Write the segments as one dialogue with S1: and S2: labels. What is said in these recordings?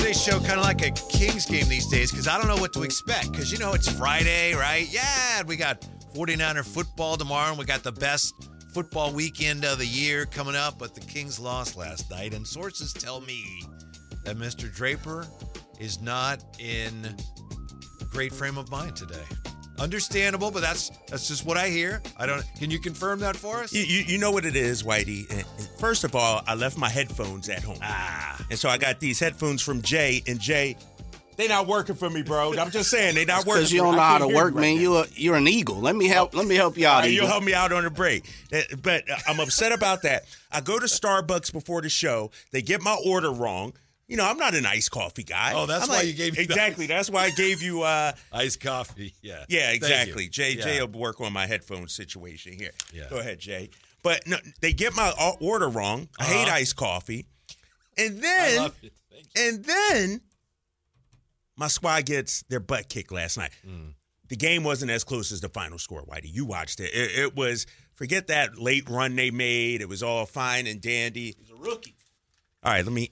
S1: Today's show kind of like a Kings game these days because I don't know what to expect because, it's Friday, right? Yeah, we got 49er football tomorrow, and we got the best football weekend of the year coming up, but the Kings lost last night, and sources tell me that Mr. Draper is not in great frame of mind today. Understandable, but that's just what I hear. Can you confirm that for us?
S2: You know what it is, Whitey. First of all, I left my headphones at home. And so I got these headphones from Jay, and Jay, they not working for me, bro. I'm just saying, they not working.
S3: Because you don't know how to work, man. You're an eagle. Let me help you out.
S2: You'll help me out on the break. But I'm upset about that. I go to Starbucks before the show. They get my order wrong. I'm not an iced coffee guy.
S1: Oh, that's why you gave me
S2: exactly. That's why I gave you
S1: iced coffee. Yeah.
S2: Yeah, exactly. Jay will work on my headphone situation here. Yeah. Go ahead, Jay. But no, they get my order wrong. I hate iced coffee. And then my squad gets their butt kicked last night. The game wasn't as close as the final score, Whitey. You watched it. It was, forget that late run they made. It was all fine and dandy.
S3: He's a rookie.
S2: All right, let me.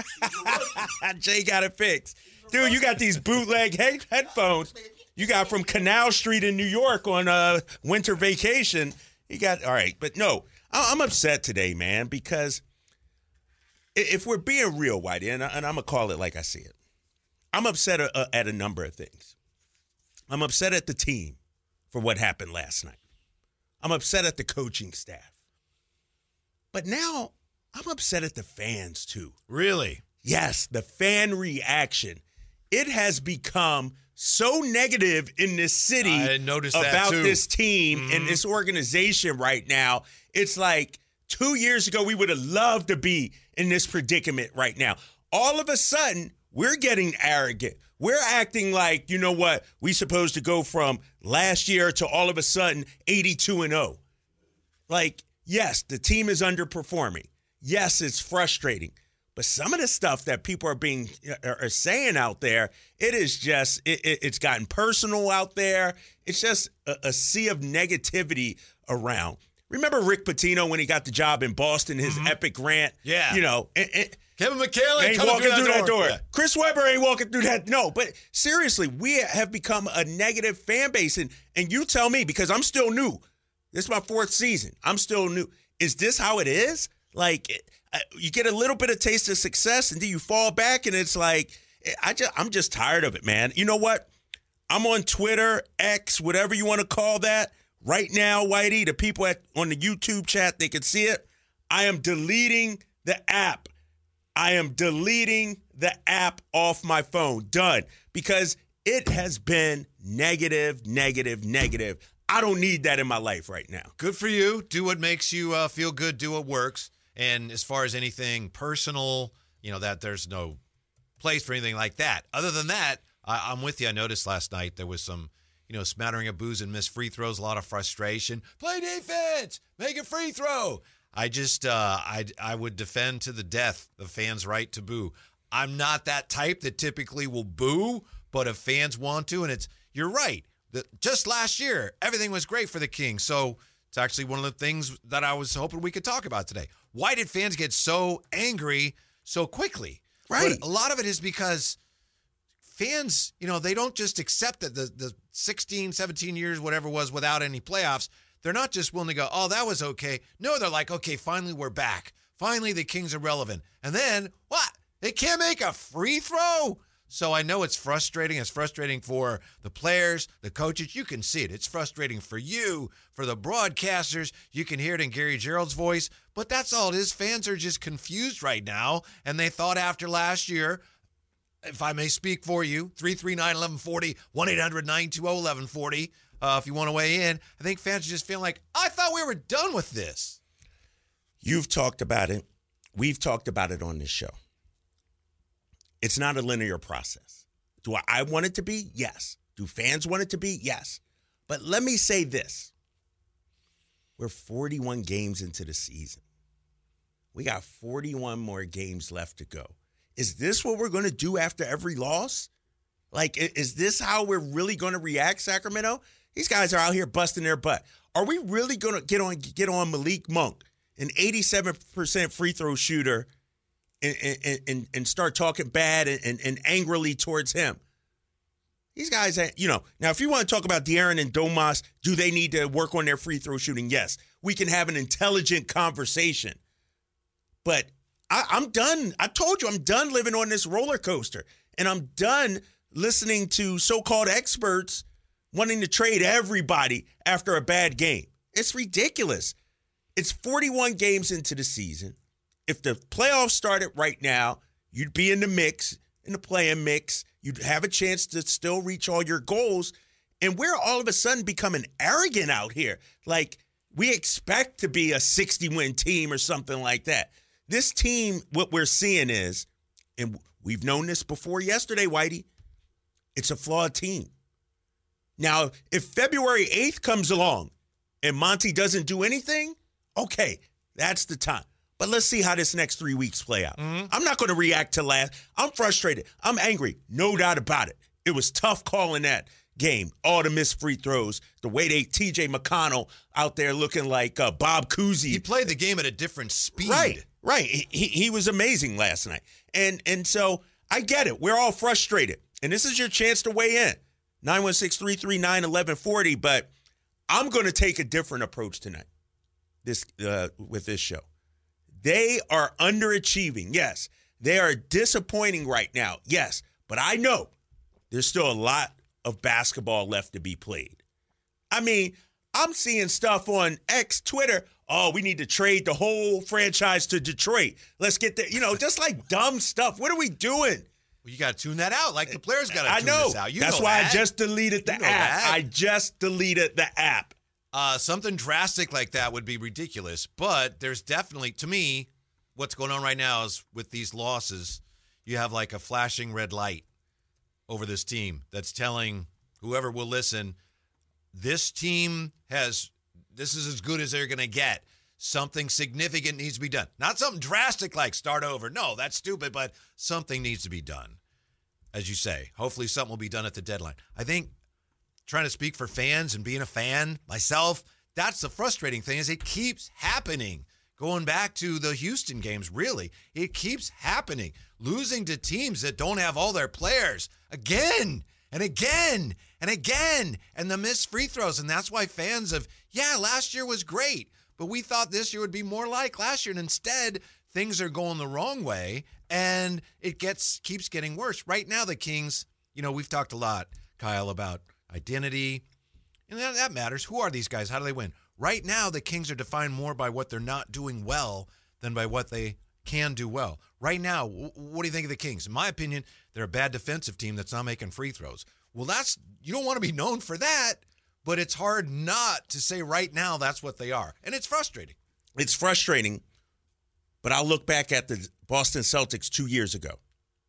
S2: Jay got it fixed. Dude, you got these bootleg headphones you got from Canal Street in New York on winter vacation. All right, but no, I'm upset today, man, because if we're being real, Whitey, and I'm going to call it like I see it, I'm upset at a number of things. I'm upset at the team for what happened last night. I'm upset at the coaching staff. But now I'm upset at the fans, too.
S1: Really?
S2: Yes, the fan reaction. It has become so negative in this city about this team and this organization right now. It's like 2 years ago, we would have loved to be in this predicament right now. All of a sudden, we're getting arrogant. We're acting like, you know what, we supposed to go from last year to all of a sudden 82-0. Like, yes, the team is underperforming. Yes, it's frustrating. But some of the stuff that people are saying out there, it is just, it's gotten personal out there. It's just a sea of negativity around. Remember Rick Pitino when he got the job in Boston, his epic rant?
S1: Yeah.
S2: Kevin
S1: McHale
S2: ain't walking through that door.
S1: Yeah.
S2: Chris Webber ain't walking through that. No, but seriously, we have become a negative fan base. And you tell me, because I'm still new. This is my fourth season. I'm still new. Is this how it is? Like, you get a little bit of taste of success, and then you fall back, and it's like, I'm just tired of it, man. You know what? I'm on Twitter, X, whatever you want to call that. Right now, Whitey, the people on the YouTube chat, they can see it. I am deleting the app. I am deleting the app off my phone. Done. Because it has been negative. I don't need that in my life right now.
S1: Good for you. Do what makes you feel good. Do what works. And as far as anything personal, that there's no place for anything like that. Other than that, I'm with you. I noticed last night there was some, smattering of booze and missed free throws, a lot of frustration. Play defense. Make a free throw. I just, I would defend to the death the fans' right to boo. I'm not that type that typically will boo, but if fans want to, and you're right. Just last year, everything was great for the Kings. So it's actually one of the things that I was hoping we could talk about today. Why did fans get so angry so quickly?
S2: Right.
S1: But a lot of it is because fans, they don't just accept that the 16, 17 years, whatever it was, without any playoffs. They're not just willing to go, oh, that was okay. No, they're like, okay, finally we're back. Finally the Kings are relevant. And then, what? They can't make a free throw? So I know it's frustrating. It's frustrating for the players, the coaches. You can see it. It's frustrating for you, for the broadcasters. You can hear it in Gary Gerald's voice. But that's all it is. Fans are just confused right now. And they thought after last year, if I may speak for you, 339-1140, 1-800-920-1140. If you want to weigh in, I think fans are just feeling like, I thought we were done with this.
S2: You've talked about it. We've talked about it on this show. It's not a linear process. Do I want it to be? Yes. Do fans want it to be? Yes. But let me say this. We're 41 games into the season. We got 41 more games left to go. Is this what we're going to do after every loss? Like, is this how we're really going to react, Sacramento? These guys are out here busting their butt. Are we really going to get on Malik Monk, an 87% free throw shooter, and start talking bad and angrily towards him. These guys, now if you want to talk about De'Aaron and Domas, do they need to work on their free throw shooting? Yes. We can have an intelligent conversation. But I'm done. I told you I'm done living on this roller coaster. And I'm done listening to so-called experts wanting to trade everybody after a bad game. It's ridiculous. It's 41 games into the season. If the playoffs started right now, you'd be in the mix, in the play-in mix. You'd have a chance to still reach all your goals. And we're all of a sudden becoming arrogant out here. Like, we expect to be a 60-win team or something like that. This team, what we're seeing is, and we've known this before yesterday, Whitey, it's a flawed team. Now, if February 8th comes along and Monty doesn't do anything, okay, that's the time. But let's see how this next 3 weeks play out. Mm-hmm. I'm not going to react to last. I'm frustrated. I'm angry. No doubt about it. It was tough calling that game. All the missed free throws. The way TJ McConnell out there looking like Bob Cousy.
S1: He played the game at a different speed.
S2: Right. He was amazing last night. And so I get it. We're all frustrated. And this is your chance to weigh in. 916-339-1140. But I'm going to take a different approach tonight with this show. They are underachieving. Yes. They are disappointing right now. Yes. But I know there's still a lot of basketball left to be played. I mean, I'm seeing stuff on X, Twitter. Oh, we need to trade the whole franchise to Detroit. Let's get there. Just like dumb stuff. What are we doing?
S1: Well, you got to tune that out. Like the players got to tune this out.
S2: That's why I just deleted the app. I just deleted the app.
S1: Something drastic like that would be ridiculous. But there's definitely, to me, what's going on right now is with these losses, you have like a flashing red light over this team that's telling whoever will listen, this team this is as good as they're going to get. Something significant needs to be done. Not something drastic like start over. No, that's stupid, but something needs to be done. As you say, hopefully something will be done at the deadline. I think trying to speak for fans and being a fan myself, that's the frustrating thing is it keeps happening. Going back to the Houston games, really, it keeps happening. Losing to teams that don't have all their players again and again and again. And the missed free throws. And that's why fans last year was great, but we thought this year would be more like last year. And instead, things are going the wrong way, and it keeps getting worse. Right now, the Kings, we've talked a lot, Kyle, about identity, and that matters. Who are these guys? How do they win? Right now, the Kings are defined more by what they're not doing well than by what they can do well. Right now, what do you think of the Kings? In my opinion, they're a bad defensive team that's not making free throws. Well, you don't want to be known for that, but it's hard not to say right now that's what they are. And it's frustrating.
S2: It's frustrating, but I'll look back at the Boston Celtics 2 years ago.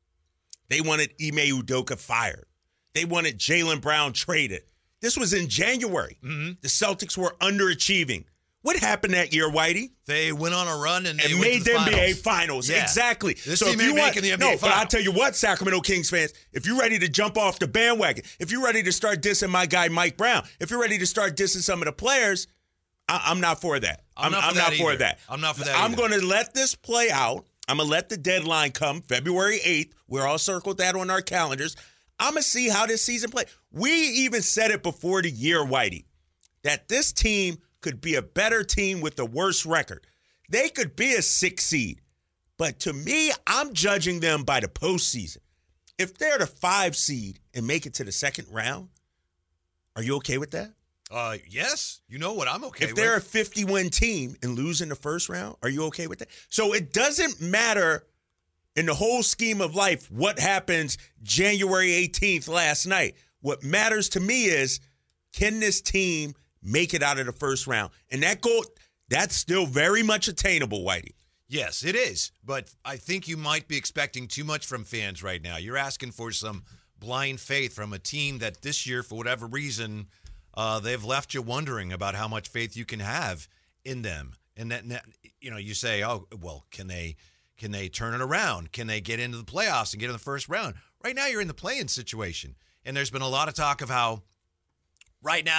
S2: They wanted Ime Udoka fired. They wanted Jaylen Brown traded. This was in January. Mm-hmm. The Celtics were underachieving. What happened that year, Whitey?
S1: They went on a run and they
S2: made
S1: the
S2: NBA Finals. Yeah. Exactly.
S1: This team ain't making the NBA Finals.
S2: But I'll tell you what, Sacramento Kings fans, if you're ready to jump off the bandwagon, if you're ready to start dissing my guy Mike Brown, if you're ready to start dissing some of the players, I'm not for that. I'm not for that.
S1: I'm not for that.
S2: I'm going to let this play out. I'm going to let the deadline come February 8th. We're all circled that on our calendars. I'm going to see how this season plays. We even said it before the year, Whitey, that this team could be a better team with the worst record. They could be a 6 seed. But to me, I'm judging them by the postseason. If they're the 5 seed and make it to the second round, are you okay with that?
S1: Yes. You know what I'm okay with.
S2: If they're a 50-win team and lose in the first round, are you okay with that? So it doesn't matter in the whole scheme of life what happens January 18th last night. What matters to me is, can this team make it out of the first round? And that goal, that's still very much attainable, Whitey.
S1: Yes, it is. But I think you might be expecting too much from fans right now. You're asking for some blind faith from a team that this year, for whatever reason, they've left you wondering about how much faith you can have in them. And that you say, oh, well, can they turn it around? Can they get into the playoffs and get in the first round? Right now, you're in the play-in situation. And there's been a lot of talk of how right now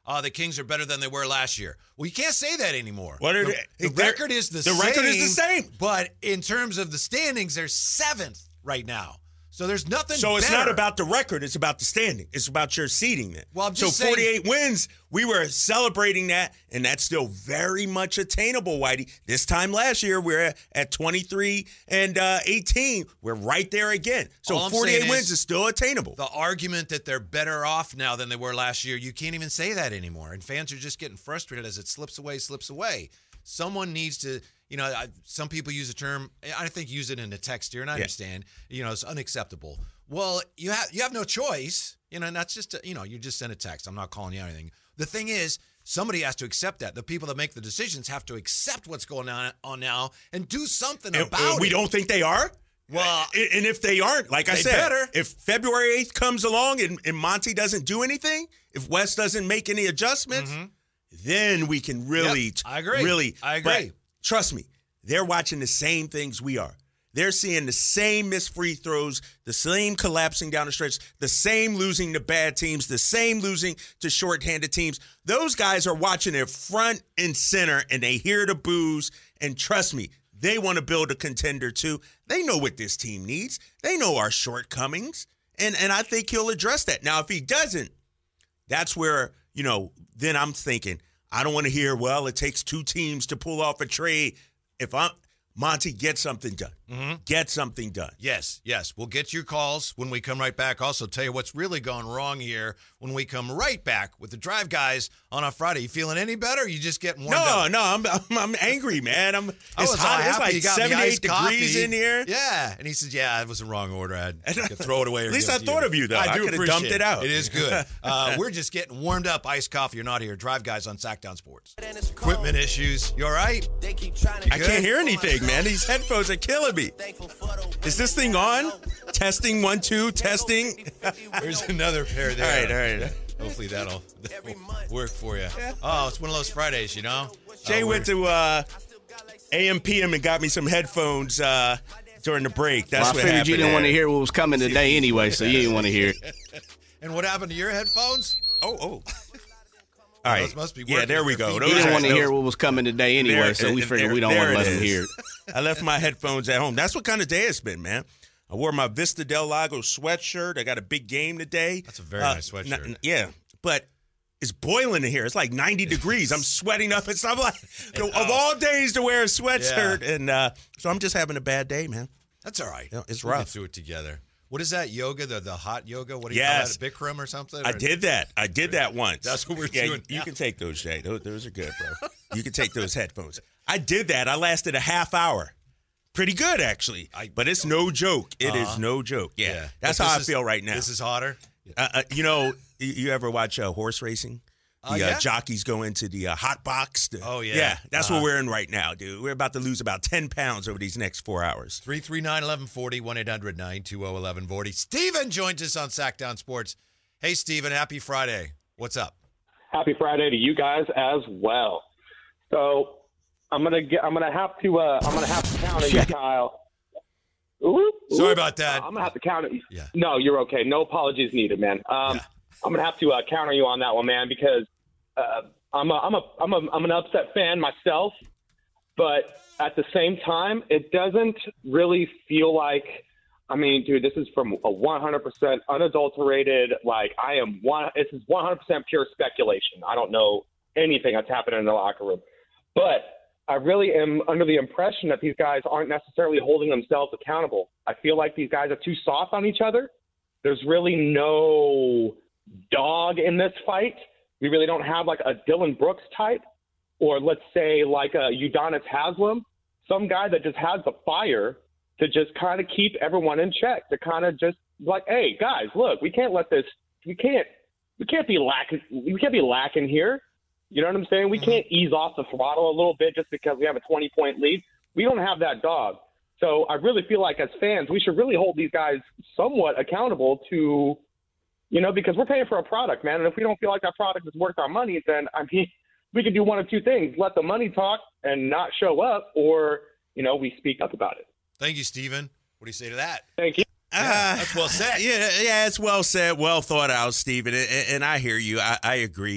S1: the Kings are better than they were last year. Well, you can't say that anymore.
S2: What are
S1: the record is the same.
S2: The record is the same.
S1: But in terms of the standings, they're 7th right now. So there's nothing
S2: So it's
S1: better.
S2: not about the record. It's about the standing. It's about your seeding then.
S1: Well, I'm just saying,
S2: 48 wins, we were celebrating that, and that's still very much attainable, Whitey. This time last year, we're at 23 and 18. We're right there again. So 48 wins is still attainable.
S1: The argument that they're better off now than they were last year, you can't even say that anymore. And fans are just getting frustrated as it slips away. Someone needs to, some people use the term, I think use it in a text here, and I understand, it's unacceptable. Well, you have no choice, and that's just, you just send a text. I'm not calling you out anything. The thing is, somebody has to accept that. The people that make the decisions have to accept what's going on now and do something about it.
S2: We don't think they are? Well, and if they aren't, like I said, if February 8th comes along and Monty doesn't do anything, if Wes doesn't make any adjustments, then we can really,
S1: I agree. I agree.
S2: But trust me, they're watching the same things we are. They're seeing the same missed free throws, the same collapsing down the stretch, the same losing to bad teams, the same losing to shorthanded teams. Those guys are watching it front and center, and they hear the boos. And trust me, they want to build a contender too. They know what this team needs. They know our shortcomings, and I think he'll address that. Now, if he doesn't, that's where, then I'm thinking, I don't want to hear, well, it takes 2 teams to pull off a trade. If Monty, get something done. Get something done.
S1: Yes. We'll get your calls when we come right back. Also tell you what's really gone wrong here when we come right back with the Drive Guys on a Friday. You feeling any better? Or you just getting warmed up?
S2: No, I'm angry, man. It's hot. It's like 78 degrees in here.
S1: Yeah. And he said, it was the wrong order. I could throw it away.
S2: At least I thought of you, though. I could have dumped it out.
S1: It is good. We're just getting warmed up. Iced coffee. You're not here. Drive Guys on Sacktown Sports. Equipment issues. You all right?
S2: I can't hear anything, man. These headphones are killing me. Is this thing on? Testing 1 2 testing.
S1: There's another pair there.
S2: All right.
S1: Hopefully that'll work for you. Oh, it's one of those Fridays,
S2: Jay went to AM PM and got me some headphones during the break. That's what happened.
S3: I figured you didn't want to hear what was coming today anyway, so you didn't want to hear it.
S1: And what happened to your headphones?
S2: Oh. All right.
S1: Those must be working.
S2: There we go.
S3: He didn't want to hear what was coming today anyway, so we figured we don't want to let him hear it.
S2: I left my headphones at home. That's what kind of day it's been, man. I wore my Vista Del Lago sweatshirt. I got a big game today.
S1: That's a very nice sweatshirt.
S2: Yeah, but it's boiling in here. It's like 90 degrees. I'm sweating up and stuff. Of all days to wear a sweatshirt. Yeah. And so I'm just having a bad day, man.
S1: That's all right.
S2: It's rough.
S1: We'll get through it together. What is that yoga, the hot yoga? What do you call that, Bikram or something?
S2: I did that once.
S1: That's what we're doing.
S2: You can take those, Jay. Those are good, bro. You can take those headphones. I did that. I lasted a half hour. Pretty good, actually. But it's no joke. It is no joke. Yeah. That's how I feel right now.
S1: This is hotter?
S2: You ever watch horse racing? The jockeys go into the hot box. Yeah, that's what we're in right now, dude. We're about to lose about 10 pounds over these next 4 hours.
S1: 339-1140, 1-800-920-1140. Steven joins us on Sacktown Sports. Hey, Steven, happy Friday. What's up?
S4: Happy Friday to you guys as well. So I'm gonna have to counter you, Kyle.
S1: Sorry about that.
S4: I'm gonna have to counter you. Yeah. No, you're okay. No apologies needed, man. I'm gonna have to counter you on that one, man, because I'm an upset fan myself, but at the same time, it doesn't really feel like. I mean, dude, this is from a 100% unadulterated. This is 100% pure speculation. I don't know anything that's happening in the locker room, but I really am under the impression that these guys aren't necessarily holding themselves accountable. I feel like these guys are too soft on each other. There's really no dog in this fight. We really don't have like a Dylan Brooks type, or let's say like a Udonis Haslem, some guy that just has the fire to just kind of keep everyone in check, to kind of just like, hey guys, look, we can't let this, we can't be lacking here. You know what I'm saying? We can't ease off the throttle a little bit just because we have a 20-point lead. We don't have that dog. So I really feel like as fans, we should really hold these guys somewhat accountable to, because we're paying for a product, man. And if we don't feel like that product is worth our money, then we can do one of two things: let the money talk and not show up, or we speak up about it.
S1: Thank you, Steven. What do you say to that?
S4: Thank you.
S1: That's well said.
S2: Yeah, it's well said, well thought out, Steven. And I hear you. I agree.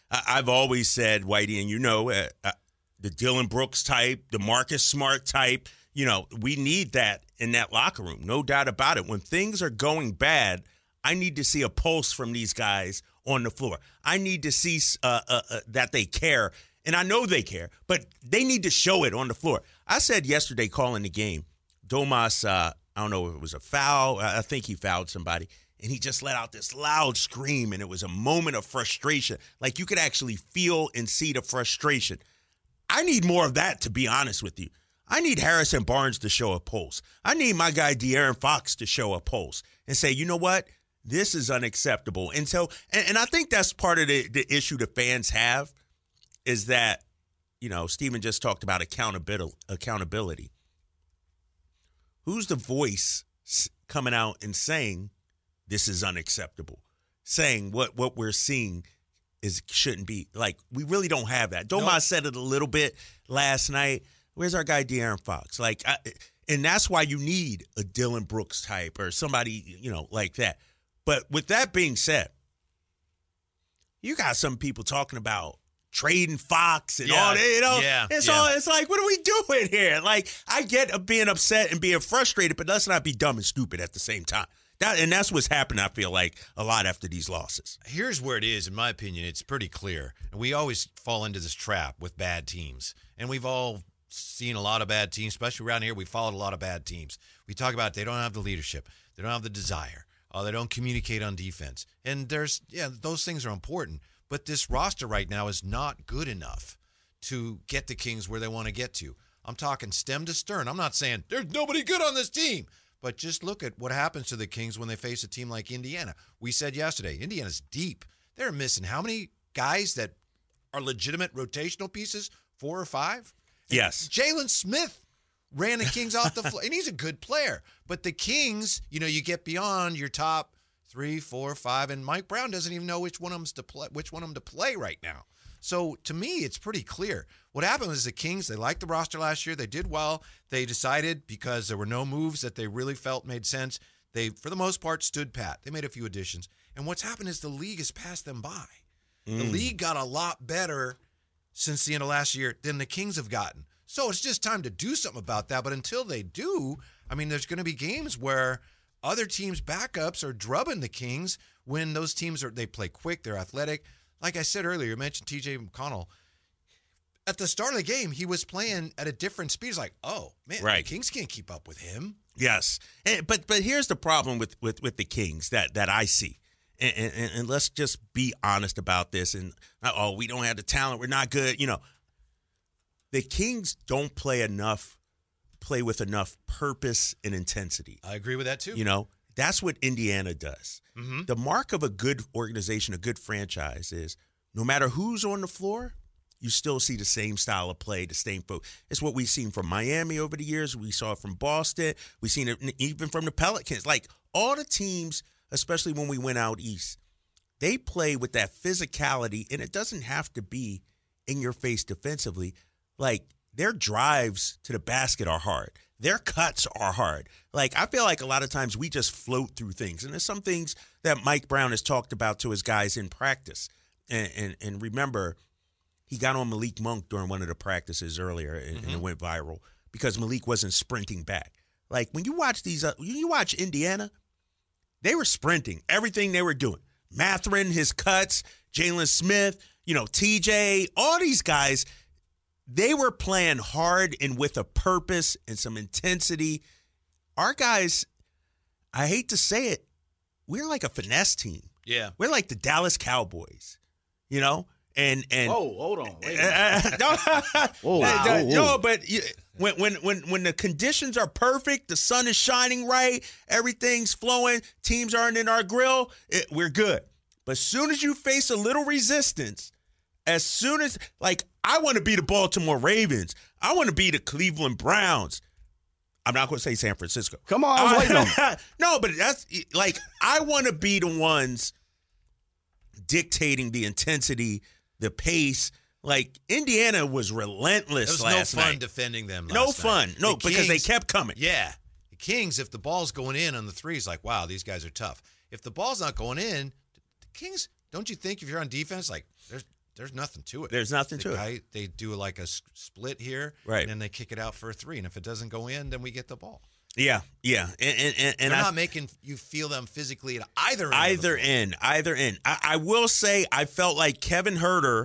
S2: I've always said, Whitey, and the Dillon Brooks type, the Marcus Smart type, we need that in that locker room, no doubt about it. When things are going bad, I need to see a pulse from these guys on the floor. I need to see that they care, and I know they care, but they need to show it on the floor. I said yesterday calling the game, Domas, I don't know if it was a foul. I think he fouled somebody. And he just let out this loud scream, and it was a moment of frustration. Like you could actually feel and see the frustration. I need more of that, to be honest with you. I need Harrison Barnes to show a pulse. I need my guy De'Aaron Fox to show a pulse and say, you know what? This is unacceptable. And so, and I think that's part of the issue the fans have is that, Stephen just talked about accountability. Who's the voice coming out and saying, this is unacceptable, saying what we're seeing shouldn't be. Like, we really don't have that. Domas said it a little bit last night. Where's our guy De'Aaron Fox? And that's why you need a Dillon Brooks type or somebody, like that. But with that being said, you got some people talking about trading Fox and all that, It's like, what are we doing here? Like, I get being upset and being frustrated, but let's not be dumb and stupid at the same time. That's what's happened, I feel like, a lot after these losses.
S1: Here's where it is, in my opinion. It's pretty clear. And we always fall into this trap with bad teams. And we've all seen a lot of bad teams, especially around here. We followed a lot of bad teams. We talk about they don't have the leadership. They don't have the desire. They don't communicate on defense. And those things are important. But this roster right now is not good enough to get the Kings where they want to get to. I'm talking stem to stern. I'm not saying there's nobody good on this team. But just look at what happens to the Kings when they face a team like Indiana. We said yesterday, Indiana's deep. They're missing how many guys that are legitimate rotational pieces? 4 or 5?
S2: Yes.
S1: Jalen Smith ran the Kings off the floor, and he's a good player. But the Kings, you get beyond your top 3, 4, 5, and Mike Brown doesn't even know which one of them to play right now. So, to me, it's pretty clear. What happened was the Kings, they liked the roster last year. They did well. They decided, because there were no moves that they really felt made sense, they, for the most part, stood pat. They made a few additions. And what's happened is the league has passed them by. The league got a lot better since the end of last year than the Kings have gotten. So, it's just time to do something about that. But until they do, there's going to be games where other teams' backups are drubbing the Kings when those teams they play quick, they're athletic. Like I said earlier, you mentioned TJ McConnell. At the start of the game, he was playing at a different speed. It's like, oh, man, right. The Kings can't keep up with him.
S2: Yes. But here's the problem with the Kings that I see. And let's just be honest about this. And, we don't have the talent. We're not good. The Kings don't play with enough purpose and intensity.
S1: I agree with that, too.
S2: That's what Indiana does. Mm-hmm. The mark of a good organization, a good franchise is no matter who's on the floor, you still see the same style of play, the same foot. It's what we've seen from Miami over the years. We saw it from Boston. We've seen it even from the Pelicans. Like all the teams, especially when we went out east, they play with that physicality, and it doesn't have to be in your face defensively. Like their drives to the basket are hard. Their cuts are hard. Like, I feel like a lot of times we just float through things. And there's some things that Mike Brown has talked about to his guys in practice. And remember, he got on Malik Monk during one of the practices earlier, and it went viral because Malik wasn't sprinting back. Like, when you watch Indiana, they were sprinting. Everything they were doing. Mathurin, his cuts, Jalen Smith, TJ, all these guys – they were playing hard and with a purpose and some intensity. Our guys, I hate to say it, we're like a finesse team.
S1: Yeah.
S2: We're like the Dallas Cowboys, And
S3: whoa, hold on. Wait
S2: no, but when the conditions are perfect, the sun is shining right, everything's flowing, teams aren't in our grill, we're good. But as soon as you face a little resistance, I want to be the Baltimore Ravens. I want to be the Cleveland Browns. I'm not going to say San Francisco.
S3: Come on, I was waiting on it.
S2: No, but that's like I want to be the ones dictating the intensity, the pace. Like Indiana was relentless last night. It was
S1: no fun defending them last
S2: night.
S1: No
S2: fun. No, because they kept coming.
S1: Yeah. The Kings, if the ball's going in on the threes, like, wow, these guys are tough. If the ball's not going in, the Kings, don't you think if you're on defense, like, there's nothing to it.
S2: There's nothing to it.
S1: They do like a split here,
S2: right,
S1: and then they kick it out for a 3. And if it doesn't go in, then we get the ball.
S2: Yeah. And
S1: they're not making you feel them physically at either end.
S2: Either end. I will say I felt like Kevin Huerter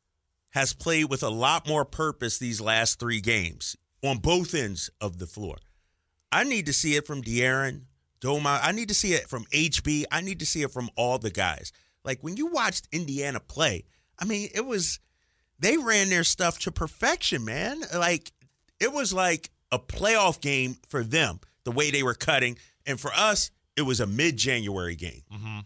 S2: has played with a lot more purpose these last 3 games on both ends of the floor. I need to see it from De'Aaron, Doma. I need to see it from HB. I need to see it from all the guys. Like, when you watched Indiana play, I mean, they ran their stuff to perfection, man. Like, it was like a playoff game for them, the way they were cutting. And for us, it was a mid-January game.
S1: Mm-hmm.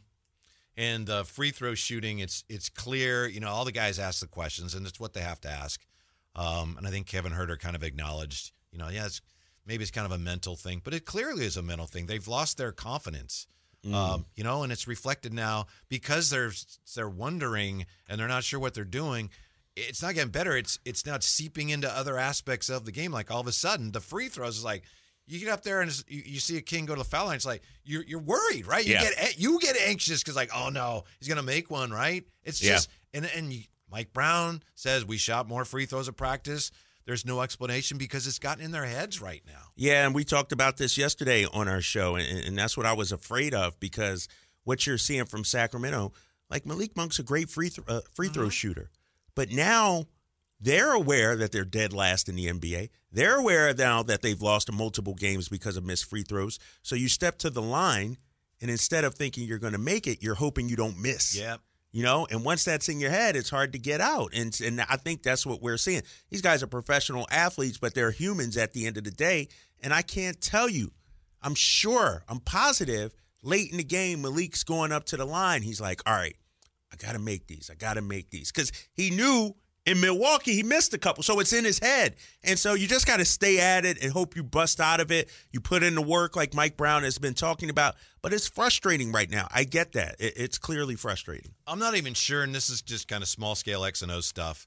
S1: And the free throw shooting, it's clear. You know, all the guys ask the questions, and it's what they have to ask. And I think Kevin Huerter kind of acknowledged, you know, maybe it's kind of a mental thing, but it clearly is a mental thing. They've lost their confidence, you know, and it's reflected now because they're wondering and they're not sure what they're doing. It's not getting better. It's not seeping into other aspects of the game. Like, all of a sudden, the free throws is like, you get up there and you see a King go to the foul line. It's like you're worried, right? You get anxious because, like, oh no, he's gonna make one, right? It's just Mike Brown says we shot more free throws at practice. There's no explanation because it's gotten in their heads right now.
S2: Yeah, and we talked about this yesterday on our show, and that's what I was afraid of, because what you're seeing from Sacramento, like, Malik Monk's a great free throw shooter, but now they're aware that they're dead last in the NBA. They're aware now that they've lost multiple games because of missed free throws. So you step to the line, and instead of thinking you're going to make it, you're hoping you don't miss.
S1: Yep.
S2: You know, and once that's in your head, it's hard to get out. And I think that's what we're seeing. These guys are professional athletes, but they're humans at the end of the day. And I can't tell you, I'm positive, late in the game, Malik's going up to the line. He's like, all right, I got to make these. Because he knew in Milwaukee he missed a couple. So it's in his head. And so you just got to stay at it and hope you bust out of it. You put in the work like Mike Brown has been talking about. But it's frustrating right now. I get that. It's clearly frustrating.
S1: I'm not even sure, and this is just kind of small-scale X and O stuff.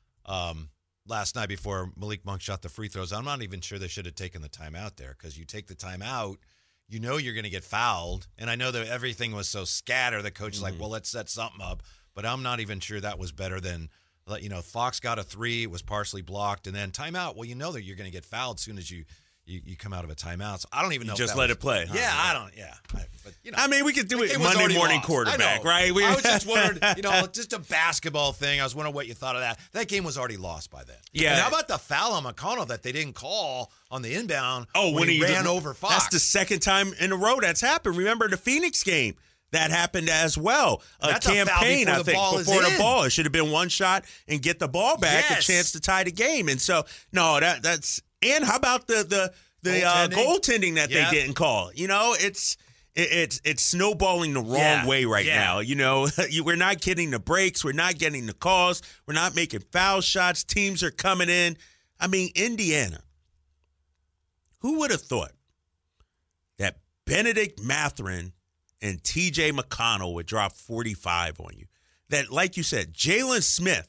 S1: Last night before Malik Monk shot the free throws, I'm not even sure they should have taken the timeout there, because you take the timeout, you know you're going to get fouled. And I know that everything was so scattered, the coach is like, well, let's set something up. But I'm not even sure that was better than, you know, Fox got a 3, it was partially blocked, and then timeout. Well, you know that you're going to get fouled as soon as you come out of a timeout. So I don't even know.
S2: Just let it play.
S1: Yeah, I don't. Yeah, but you know,
S2: I mean, we could do it Monday morning quarterback, right?
S1: I was just wondering, you know, just a basketball thing. I was wondering what you thought of that. That game was already lost by then.
S2: Yeah.
S1: And how about the foul on McConnell that they didn't call on the inbound?
S2: Oh,
S1: when he ran over Fox.
S2: That's the second time in a row that's happened. Remember the Phoenix game? That happened as well. A campaign, I think, before the ball. It should have been one shot and get the ball back, a chance to tie the game. And so, no, that's – and how about the goaltending that they didn't call? You know, it's snowballing the wrong way right now. You know, we're not getting the breaks. We're not getting the calls. We're not making foul shots. Teams are coming in. I mean, Indiana. Who would have thought that Benedict Mathurin and T.J. McConnell would drop 45 on you? That, like you said, Jalen Smith,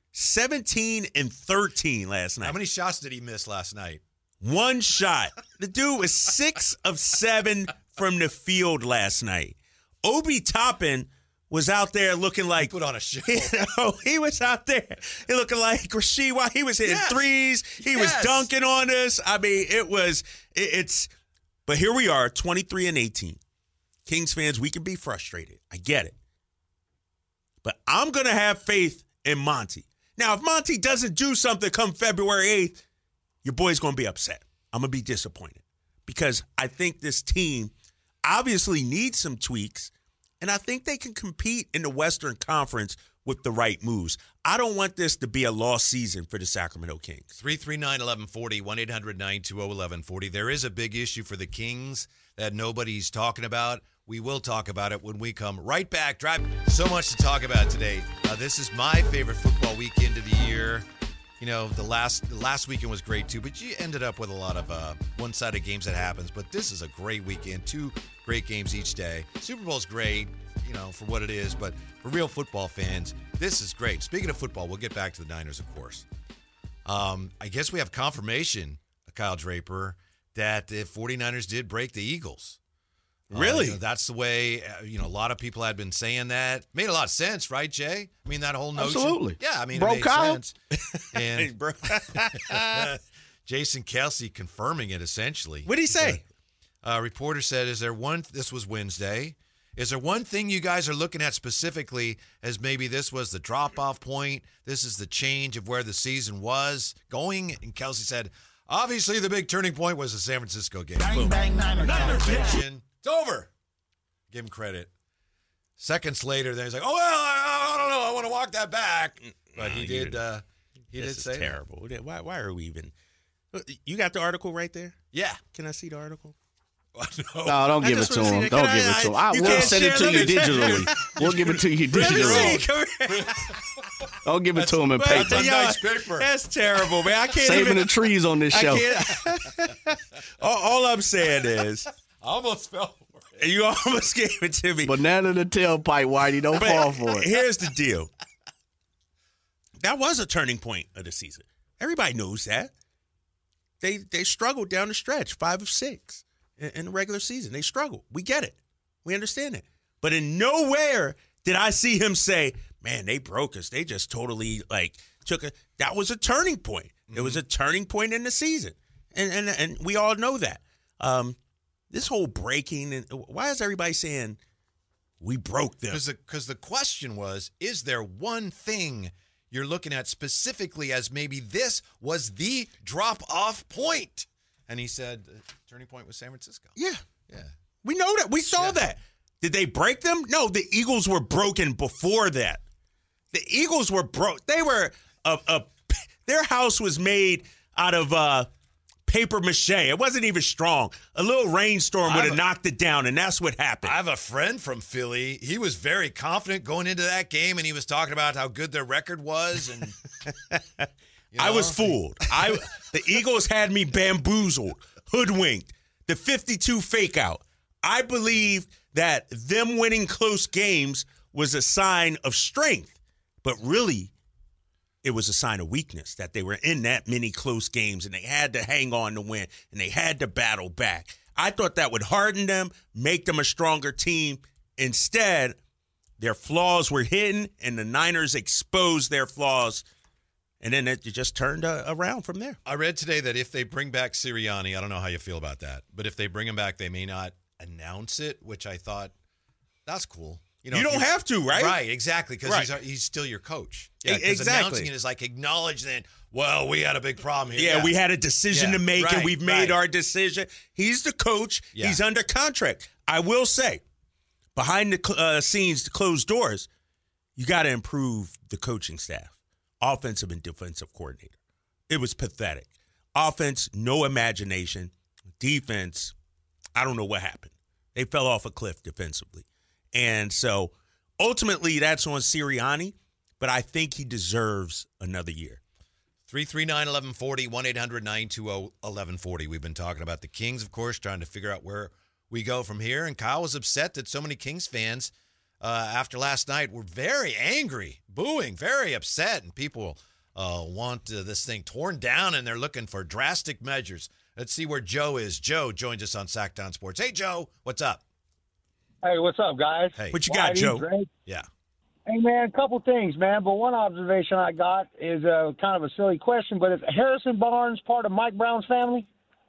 S2: 17 and 13 last night.
S1: How many shots did he miss last night?
S2: One shot. The dude was 6 of 7 from the field last night. Obi Toppin was out there looking like...
S1: He put on a show.
S2: He was out there looking like Rasheed White. He was hitting threes. He was dunking on us. I mean, it's... But here we are, 23 and 18. Kings fans, we can be frustrated. I get it. But I'm going to have faith in Monty. Now, if Monty doesn't do something come February 8th, your boy's going to be upset. I'm going to be disappointed, because I think this team obviously needs some tweaks, and I think they can compete in the Western Conference with the right moves. I don't want this to be a lost season for the Sacramento Kings.
S1: 339-1140, 1-800-920-1140. There is a big issue for the Kings that nobody's talking about. We will talk about it when we come right back. So much to talk about today. This is my favorite football weekend of the year. You know, the last weekend was great too, but you ended up with a lot of one-sided games that happens. But this is a great weekend. 2 great games each day. Super Bowl's great, you know, for what it is. But for real football fans, this is great. Speaking of football, we'll get back to the Niners, of course. I guess we have confirmation, Kyle Draper, that the 49ers did break the Eagles.
S2: Really?
S1: That's the way, a lot of people had been saying that. Made a lot of sense, right, Jay? I mean, that whole notion.
S3: Absolutely.
S1: Yeah, I mean,
S3: Bro,
S1: it made
S3: Kyle?
S1: sense. And Jason Kelsey confirming it, essentially.
S2: What did he say?
S1: Reporter said, this was Wednesday, is there one thing you guys are looking at specifically as maybe this was the drop-off point, this is the change of where the season was going? And Kelsey said, obviously the big turning point was the San Francisco game.
S5: Bang, bang, Niners.
S1: It's over. Give him credit. Seconds later, then he's like, oh, well, I don't know. I want to walk that back. But he did say
S2: terrible. Why are we even? You got the article right there?
S1: Yeah.
S2: Can I see the article?
S3: No, don't give it to him. Don't give it to him. I will send it to you digitally. We'll give it to you digitally. Don't give it to him in paper.
S1: That's a nice paper.
S2: That's terrible, man. I can't
S3: Saving the trees on this show.
S2: All I'm saying is,
S1: I almost fell for it.
S2: You almost gave it to me.
S3: Banana in the tailpipe, Whitey. Don't fall for it.
S2: Here's the deal. That was a turning point of the season. Everybody knows that. They struggled down the stretch, 5 of 6 in the regular season. They struggled. We get it. We understand it. But in nowhere did I see him say, man, they broke us. They just totally that was a turning point. Mm-hmm. It was a turning point in the season. And we all know that. This whole breaking, and why is everybody saying we broke them?
S1: Because the question was, is there one thing you're looking at specifically as maybe this was the drop-off point? And he said the turning point was San Francisco.
S2: Yeah. We know that. We saw that. Did they break them? No, the Eagles were broken before that. The Eagles were broke. They were their house was made out of paper mache. It wasn't even strong. A little rainstorm would have knocked it down, and that's what happened.
S1: I have a friend from Philly. He was very confident going into that game, and he was talking about how good their record was. And
S2: I was fooled. The Eagles had me bamboozled, hoodwinked. The 52 fake out. I believe that them winning close games was a sign of strength, but really it was a sign of weakness that they were in that many close games and they had to hang on to win and they had to battle back. I thought that would harden them, make them a stronger team. Instead, their flaws were hidden and the Niners exposed their flaws. And then it just turned around from there.
S1: I read today that if they bring back Sirianni, I don't know how you feel about that, but if they bring him back, they may not announce it, which I thought, that's cool.
S2: You don't have to, right?
S1: Right, exactly, because he's still your coach. Yeah, exactly. Announcing it is like acknowledge that, well, we had a big problem here.
S2: Yeah, we had a decision to make, and we've made our decision. He's the coach. Yeah. He's under contract. I will say, behind the scenes, the closed doors, you got to improve the coaching staff, offensive and defensive coordinator. It was pathetic. Offense, no imagination. Defense, I don't know what happened. They fell off a cliff defensively. And so, ultimately, that's on Sirianni, but I think he deserves another year.
S1: 339-1140, 1-800-920-1140. We've been talking about the Kings, of course, trying to figure out where we go from here. And Kyle was upset that so many Kings fans, after last night, were very angry, booing, very upset. And people want this thing torn down, and they're looking for drastic measures. Let's see where Joe is. Joe joins us on Sacktown Sports. Hey, Joe, what's up?
S6: Hey, what's up, guys?
S1: Hey.
S2: What you got, Joe?
S6: Great.
S1: Yeah.
S6: Hey, man, a couple things, man. But one observation I got is kind of a silly question, but is Harrison Barnes part of Mike Brown's family?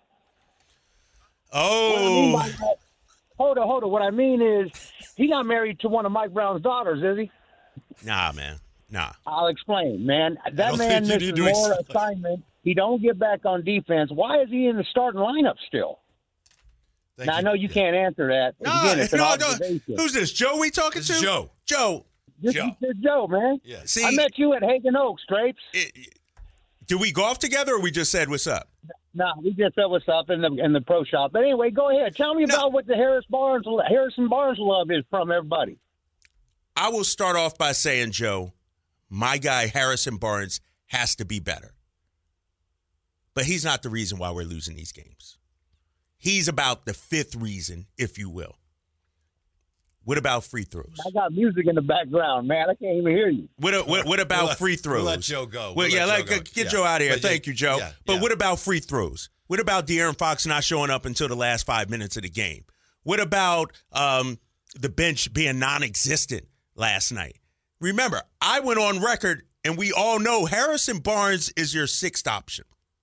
S2: Oh.
S6: Hold on. What I mean is he's not married to one of Mike Brown's daughters, is he?
S2: Nah, man. Nah.
S6: I'll explain, man. That man misses more assignment. He don't get back on defense. Why is he in the starting lineup still? Now, I know you can't answer that.
S2: No. Who's this? Joe we talking to?
S1: Joe.
S6: This is Joe, man.
S1: Yeah.
S6: See, I met you at Hagen Oaks, Drapes.
S2: Did we golf together or we just said what's up?
S6: No, we just said what's up in the pro shop. But anyway, go ahead. Tell me about what the Harrison Barnes love is from everybody.
S2: I will start off by saying, Joe, my guy Harrison Barnes has to be better. But he's not the reason why we're losing these games. He's about the fifth reason, if you will. What about free throws?
S6: I got music in the background, man. I can't even hear you.
S2: What about free throws?
S1: We'll let Joe go.
S2: Get Joe out of here. Thank you, Joe.
S1: Yeah,
S2: but what about free throws? What about De'Aaron Fox not showing up until the last 5 minutes of the game? What about the bench being non-existent last night? Remember, I went on record, and we all know Harrison Barnes is your sixth option.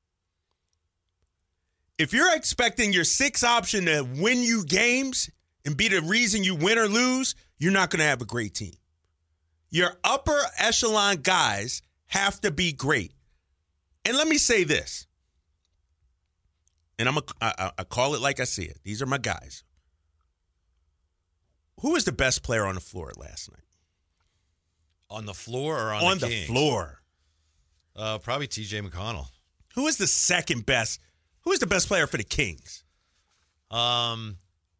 S2: If you're expecting your sixth option to win you games and be the reason you win or lose, you're not going to have a great team. Your upper echelon guys have to be great. And let me say this, and I call it like I see it. These are my guys. Who was the best player on the floor last night?
S1: On the floor or on the Kings?
S2: On the floor.
S1: Probably T.J. McConnell.
S2: Who is the second best? Who is the best player for the Kings?
S1: Kevin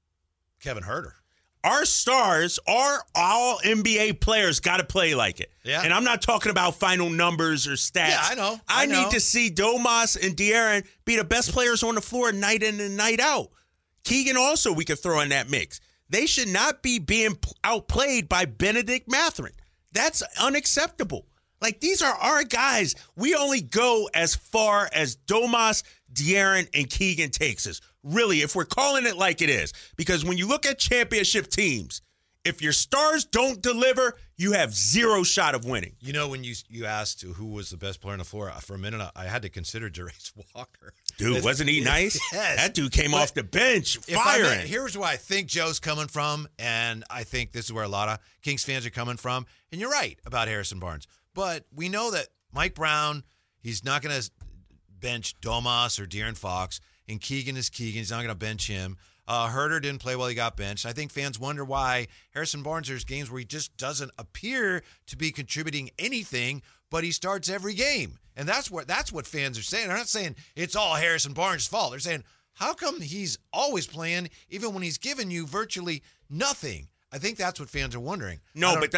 S1: Huerter.
S2: Our stars, our all NBA players got to play like it.
S1: Yeah.
S2: And I'm not talking about final numbers or stats.
S1: Yeah, I know.
S2: I need to see Domas and De'Aaron be the best players on the floor night in and night out. Keegan also we could throw in that mix. They should not be being outplayed by Benedict Mathurin. That's unacceptable. Like, these are our guys. We only go as far as Domas, De'Aaron, and Keegan takes us. Really, if we're calling it like it is. Because when you look at championship teams, if your stars don't deliver, you have zero shot of winning.
S1: You know, when you asked who was the best player on the floor, for a minute I had to consider Jarace Walker.
S2: Dude, wasn't he nice?
S1: Yes.
S2: That dude came off the bench firing.
S1: Here's where I think Joe's coming from, and I think this is where a lot of Kings fans are coming from. And you're right about Harrison Barnes. But we know that Mike Brown, he's not going to bench Domas or De'Aaron Fox, and Keegan is Keegan. He's not going to bench him. Huerter didn't play well. He got benched. I think fans wonder why Harrison Barnes, there's games where he just doesn't appear to be contributing anything, but he starts every game. And that's what fans are saying. They're not saying it's all Harrison Barnes' fault. They're saying, how come he's always playing even when he's giving you virtually nothing? I think that's what fans are wondering.
S2: No, but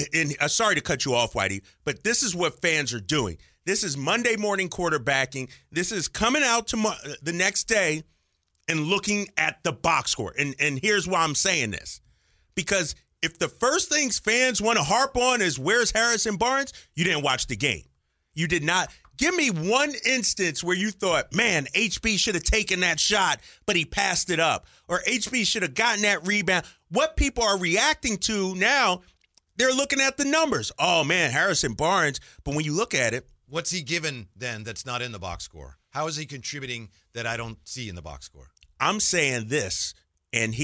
S2: sorry to cut you off, Whitey, but this is what fans are doing. This is Monday morning quarterbacking. This is coming out the next day and looking at the box score. And here's why I'm saying this. Because if the first things fans want to harp on is where's Harrison Barnes, you didn't watch the game. You did not. Give me one instance where you thought, man, HB should have taken that shot, but he passed it up. Or HB should have gotten that rebound. What people are reacting to now, they're looking at the numbers. Oh, man, Harrison Barnes. But when you look at it.
S1: What's he given then that's not in the box score? How is he contributing that I don't see in the box score?
S2: I'm saying this, and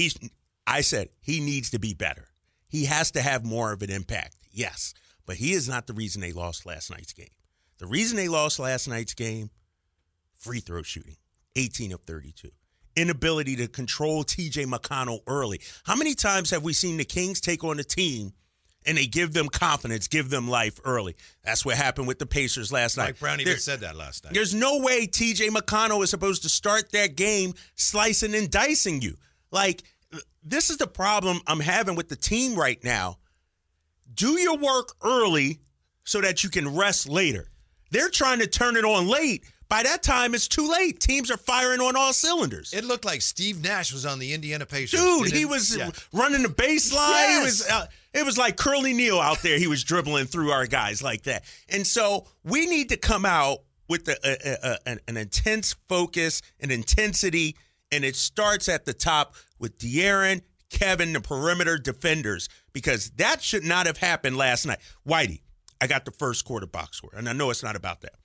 S2: I said he needs to be better. He has to have more of an impact, yes. But he is not the reason they lost last night's game. The reason they lost last night's game, free throw shooting, 18 of 32. Inability to control T.J. McConnell early. How many times have we seen the Kings take on a team and they give them confidence, give them life early? That's what happened with the Pacers last night.
S1: Mike Brown even said that last night.
S2: There's no way T.J. McConnell is supposed to start that game slicing and dicing you. Like, this is the problem I'm having with the team right now. Do your work early so that you can rest later. They're trying to turn it on late. By that time, it's too late. Teams are firing on all cylinders.
S1: It looked like Steve Nash was on the Indiana Pacers.
S2: Dude, he was running the baseline. Yes. It was like Curly Neal out there. He was dribbling through our guys like that. And so we need to come out with an intense focus, an intensity, and it starts at the top with De'Aaron, Kevin, the perimeter defenders, because that should not have happened last night. Whitey, I got the first quarter box score, and I know it's not about that.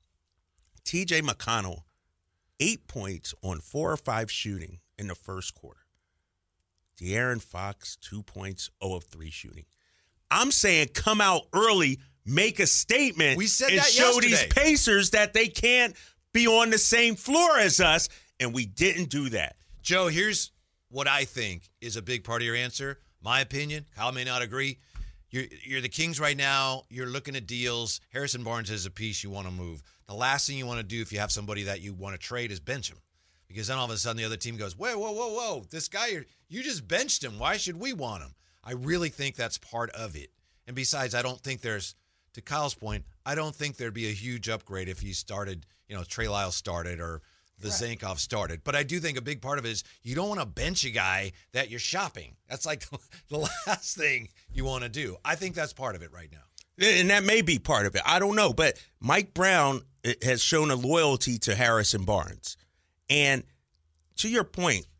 S2: T.J. McConnell, 8 points on 4 or 5 shooting in the first quarter. De'Aaron Fox, 2 points, 0 of 3 shooting. I'm saying come out early, make a statement,
S1: and show
S2: yesterday. These Pacers that they can't be on the same floor as us, and we didn't do that.
S1: Joe, here's what I think is a big part of your answer. My opinion, Kyle may not agree. You're the Kings right now. You're looking at deals. Harrison Barnes is a piece you want to move. The last thing you want to do if you have somebody that you want to trade is bench him. Because then all of a sudden the other team goes, whoa. This guy, you just benched him. Why should we want him? I really think that's part of it. And besides, I don't think there's, to Kyle's point, I don't think there'd be a huge upgrade if he started, Trey Lyles started or the Zankov started. But I do think a big part of it is you don't want to bench a guy that you're shopping. That's like the last thing you want to do. I think that's part of it right now.
S2: And that may be part of it. I don't know. But Mike Brown has shown a loyalty to Harrison Barnes. And to your point,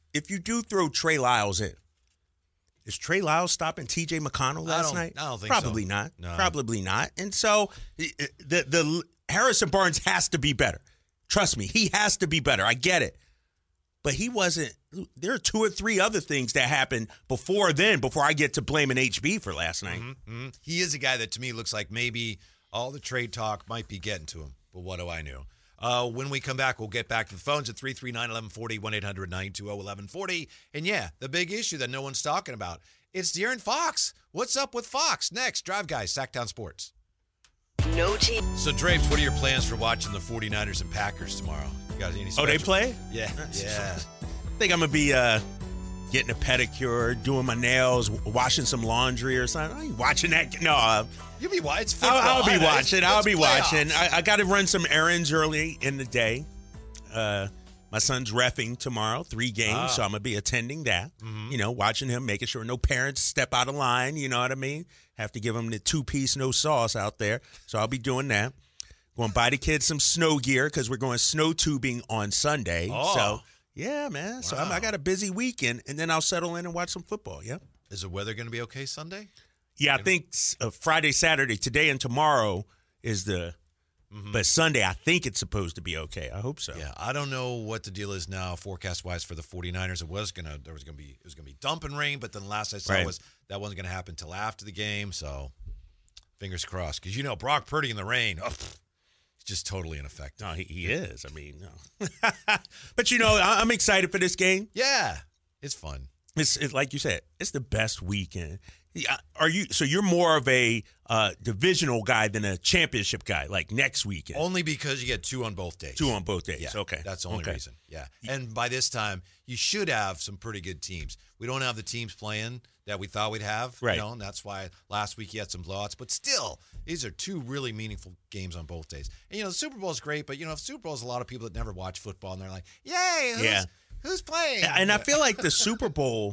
S2: if you do throw Trey Lyles in, is Trey Lyles stopping T.J. McConnell last night?
S1: I don't think
S2: Probably
S1: so.
S2: not.
S1: No.
S2: Probably not. And so the Harrison Barnes has to be better. Trust me, he has to be better. I get it. But he wasn't. There are 2 or 3 other things that happened before I get to blaming HB for last night.
S1: Mm-hmm. He is a guy that to me looks like maybe all the trade talk might be getting to him. But what do I know? When we come back, we'll get back to the phones at 339-1140, 1-800-920-1140. And yeah, the big issue that no one's talking about, it's De'Aaron Fox. What's up with Fox? Next, Drive Guys, Sacktown Sports.
S5: No team.
S1: So, Drapes, what are your plans for watching the 49ers and Packers tomorrow? You got any special?
S2: Oh, they play?
S1: Yeah.
S2: I think I'm going to be getting a pedicure, doing my nails, washing some laundry or something. I ain't watching that. No.
S1: You'll be watching. It's football.
S2: I'll be watching. I'll be watching.
S1: Playoffs.
S2: I got to run some errands early in the day. My son's reffing tomorrow, 3 games, so I'm going to be attending that. Mm-hmm. Watching him, making sure no parents step out of line, you know what I mean? Have to give them the 2-piece, no sauce out there. So I'll be doing that. Going to buy the kids some snow gear because we're going snow tubing on Sunday.
S1: Oh.
S2: So, yeah, man. Wow. So I got a busy weekend, and then I'll settle in and watch some football, yeah.
S1: Is the weather going to be okay Sunday?
S2: Yeah, I think Friday, Saturday, today and tomorrow is the but Sunday, I think it's supposed to be okay. I hope so.
S1: Yeah, I don't know what the deal is now forecast-wise for the 49ers. It was going to be dumping rain, but then last I saw was that wasn't going to happen until after the game, so fingers crossed. Because Brock Purdy in the rain, he's just totally ineffective.
S2: No, he is. I mean, no. But I'm excited for this game.
S1: Yeah, it's fun.
S2: It's like you said, it's the best weekend. So you're more of a divisional guy than a championship guy, like next weekend?
S1: Only because you get 2 on both days.
S2: 2 on both days.
S1: Yeah,
S2: okay.
S1: That's the only reason. Yeah. And by this time, you should have some pretty good teams. We don't have the teams playing that we thought we'd have.
S2: Right.
S1: And that's why last week you had some blowouts. But still, these are 2 really meaningful games on both days. And, the Super Bowl is great, but, Super Bowl is a lot of people that never watch football, and they're like, yay, who's playing?
S2: And I feel like the Super Bowl,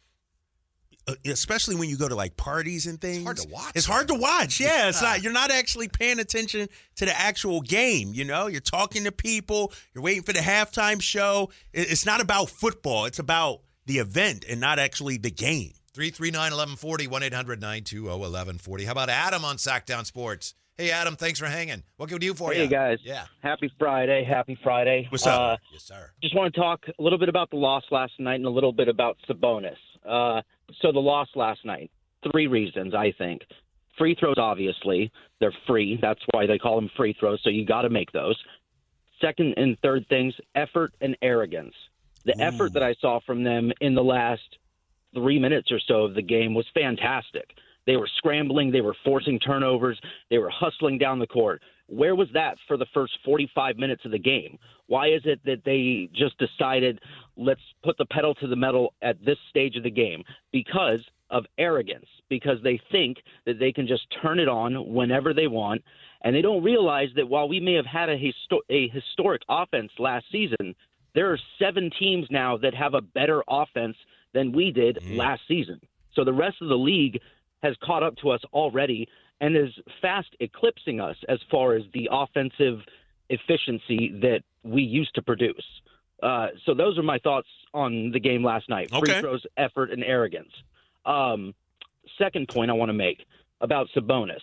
S2: especially when you go to like parties and things,
S1: it's hard to watch.
S2: Yeah, it's not. You're not actually paying attention to the actual game. You're talking to people. You're waiting for the halftime show. It's not about football. It's about the event and not actually the game.
S1: 339-1140, 1-800-920-1140. How about Adam on Sacktown Sports? Hey, Adam, thanks for hanging. What can we do for you?
S6: Hey, guys.
S1: Yeah.
S6: Happy Friday.
S2: What's up?
S1: Yes, sir.
S6: Just want to talk a little bit about the loss last night and a little bit about Sabonis. So the loss last night, 3 reasons, I think. Free throws, obviously. They're free. That's why they call them free throws, so you got to make those. Second and third things, effort and arrogance. The effort that I saw from them in the last 3 minutes or so of the game was fantastic. They were scrambling. They were forcing turnovers. They were hustling down the court. Where was that for the first 45 minutes of the game? Why is it that they just decided, let's put the pedal to the metal at this stage of the game? Because of arrogance, because they think that they can just turn it on whenever they want, and they don't realize that while we may have had a historic offense last season, there are 7 teams now that have a better offense than we did last season. So the rest of the league has caught up to us already and is fast eclipsing us as far as the offensive efficiency that we used to produce. So those are my thoughts on the game last night.
S2: Okay.
S6: Free throws, effort, and arrogance. Second point I want to make about Sabonis.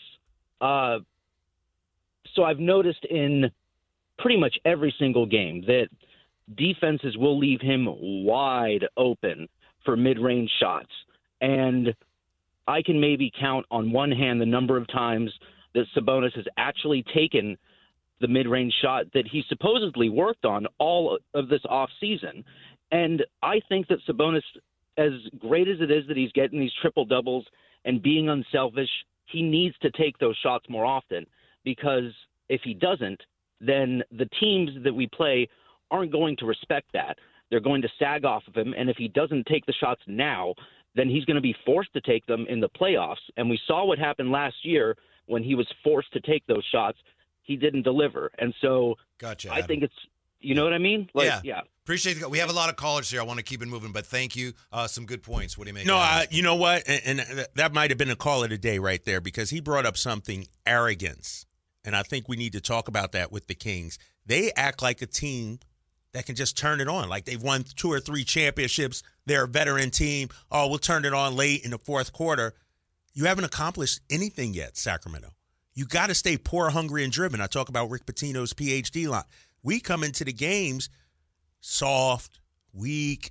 S6: So I've noticed in pretty much every single game that defenses will leave him wide open for mid-range shots. And I can maybe count on one hand the number of times that Sabonis has actually taken the mid-range shot that he supposedly worked on all of this offseason. And I think that Sabonis, as great as it is that he's getting these triple-doubles and being unselfish, he needs to take those shots more often, because if he doesn't, then the teams that we play aren't going to respect that. They're going to sag off of him, and if he doesn't take the shots now, then he's going to be forced to take them in the playoffs. And we saw what happened last year when he was forced to take those shots. He didn't deliver. And so
S1: gotcha,
S6: I think it's, you know what I mean?
S1: Yeah. Appreciate it. We have a lot of callers here. I want to keep it moving, but thank you. Some good points. What do you make?
S2: No, you know what? And that might have been a call of the day right there, because he brought up something, arrogance. And I think we need to talk about that with the Kings. They act like a team that can just turn it on. Like they've won 2 or 3 championships. They're a veteran team. Oh, we'll turn it on late in the fourth quarter. You haven't accomplished anything yet, Sacramento. You got to stay poor, hungry, and driven. I talk about Rick Pitino's PhD line. We come into the games soft, weak,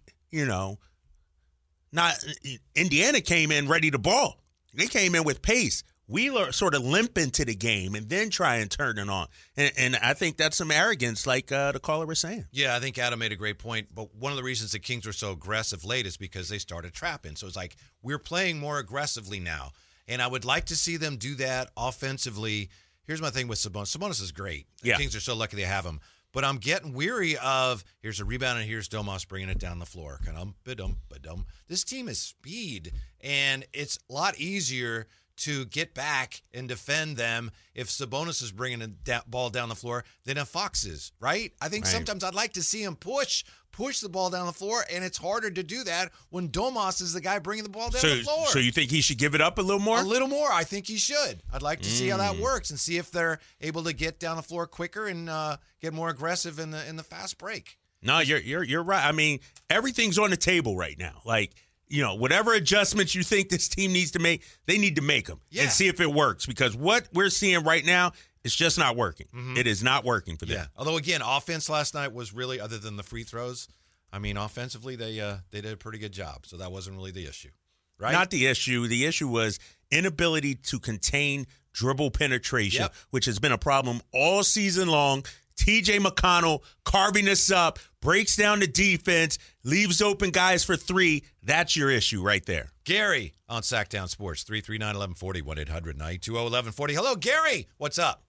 S2: not Indiana came in ready to ball. They came in with pace. We sort of limp into the game and then try and turn it on. And I think that's some arrogance, like the caller was saying.
S1: Yeah, I think Adam made a great point. But one of the reasons the Kings were so aggressive late is because they started trapping. So it's like we're playing more aggressively now. And I would like to see them do that offensively. Here's my thing with Sabonis. Sabonis is great. The Kings are so lucky they have him. But I'm getting weary of here's a rebound and here's Domas bringing it down the floor. Ba-dum. This team is speed, and it's a lot easier to get back and defend them if Sabonis is bringing a ball down the floor than if Fox is, right? I think sometimes I'd like to see him push the ball down the floor, and it's harder to do that when Domas is the guy bringing the ball down the floor.
S2: So you think he should give it up a little more?
S1: A little more. I think he should. I'd like to see how that works and see if they're able to get down the floor quicker and get more aggressive in the fast break.
S2: No, you're right. I mean, everything's on the table right now. Like, whatever adjustments you think this team needs to make, they need to make them and see if it works. Because what we're seeing right now, it's just not working. Mm-hmm. It is not working for them.
S1: Yeah. Although, again, offense last night was really, other than the free throws, I mean, offensively, they did a pretty good job. So that wasn't really the issue, right?
S2: Not the issue. The issue was inability to contain dribble penetration, which has been a problem all season long. TJ McConnell carving us up, breaks down the defense, leaves open guys for 3. That's your issue right there.
S1: Gary on Sacktown Sports, 339-1140, 1-800-920-1140. Hello, Gary. What's up?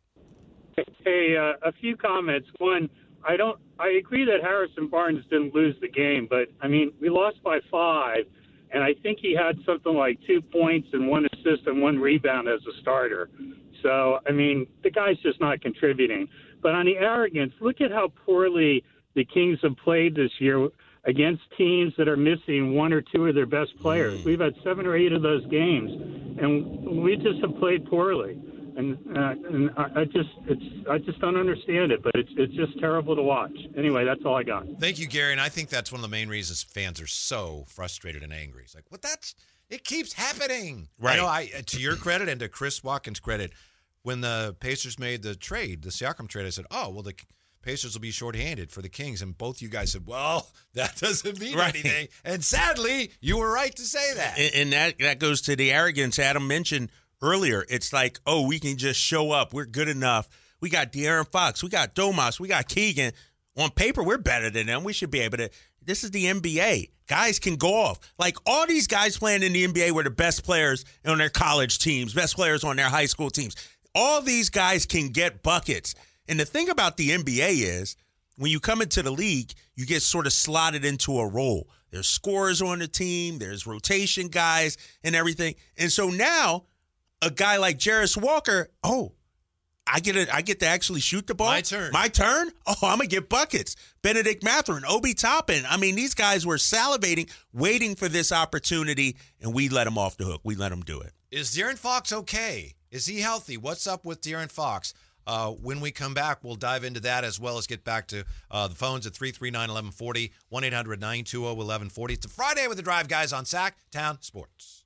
S7: Hey, a few comments. One, I agree that Harrison Barnes didn't lose the game, but, I mean, we lost by 5, and I think he had something like 2 points and 1 assist and 1 rebound as a starter. So, I mean, the guy's just not contributing. But on the arrogance, look at how poorly the Kings have played this year against teams that are missing 1 or 2 of their best players. We've had 7 or 8 of those games, and we just have played poorly. And I just don't understand it, but it's just terrible to watch. Anyway, that's all I got.
S1: Thank you, Gary. And I think that's one of the main reasons fans are so frustrated and angry. It's like, it keeps happening.
S2: Right.
S1: To your credit and to Chris Watkins' credit, when the Pacers made the trade, the Siakam trade, I said, the Pacers will be shorthanded for the Kings. And both you guys said, well, that doesn't mean anything. And sadly, you were right to say that.
S2: And that goes to the arrogance Adam mentioned earlier. It's like, we can just show up. We're good enough. We got De'Aaron Fox. We got Domas. We got Keegan. On paper, we're better than them. We should be able to. This is the NBA. Guys can go off. Like, all these guys playing in the NBA were the best players on their college teams, best players on their high school teams. All these guys can get buckets. And the thing about the NBA is when you come into the league, you get sort of slotted into a role. There's scorers on the team. There's rotation guys and everything. And so now a guy like Jarris Walker, I get to actually shoot the ball.
S1: My turn.
S2: I'm going to get buckets. Benedict Mathurin, Obi Toppin. I mean, these guys were salivating, waiting for this opportunity, and we let them off the hook. We let them do it.
S1: Is De'Aaron Fox okay? Is he healthy? What's up with De'Aaron Fox? When we come back, we'll dive into that as well as get back to the phones at 339-1140, 1-800-920-1140. It's a Friday with the Drive Guys on Sacktown Sports.